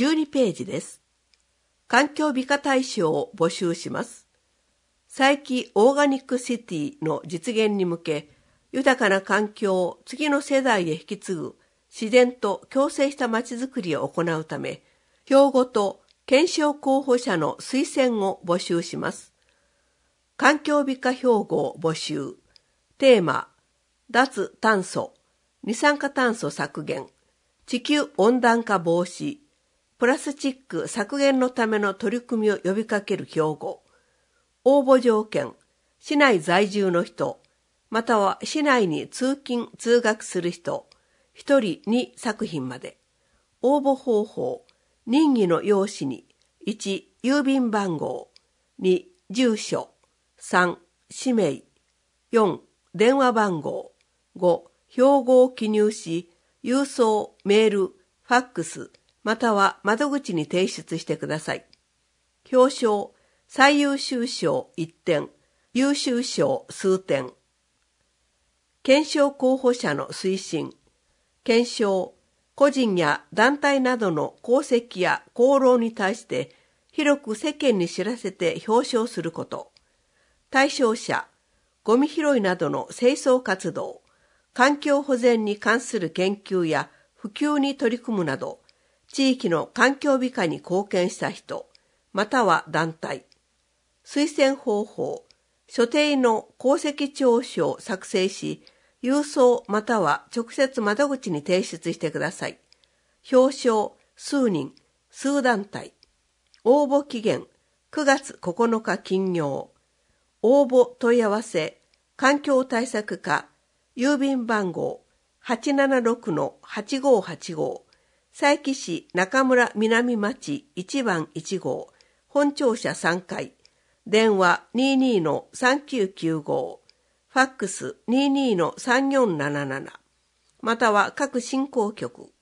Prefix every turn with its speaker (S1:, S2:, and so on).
S1: 12ページです。環境美化大賞を募集します。佐伯オーガニックシティの実現に向け、豊かな環境を次の世代へ引き継ぐ自然と共生したまちづくりを行うため、標語と検証候補者の推薦を募集します。環境美化標語を募集。テーマ、脱炭素、二酸化炭素削減、地球温暖化防止、プラスチック削減のための取り組みを呼びかける標語。応募条件、市内在住の人、または市内に通勤・通学する人、1人2作品まで。応募方法、任意の用紙に、1、郵便番号、2、住所、3、氏名、4、電話番号、5、標語を記入し、郵送、メール、ファックス、または窓口に提出してください。表彰、最優秀賞1点、優秀賞数点。検証候補者の推進。検証、個人や団体などの功績や功労に対して広く世間に知らせて表彰すること。対象者、ゴミ拾いなどの清掃活動、環境保全に関する研究や普及に取り組むなど、地域の環境美化に貢献した人、または団体。推薦方法、所定の功績調書を作成し、郵送または直接窓口に提出してください。表彰、数人、数団体。応募期限、9月9日金曜。応募問い合わせ、環境対策課、郵便番号 876-8585、佐伯市中村南町1番1号、本庁舎3階、電話 22-3995、ファックス 22-3477、または各振興局。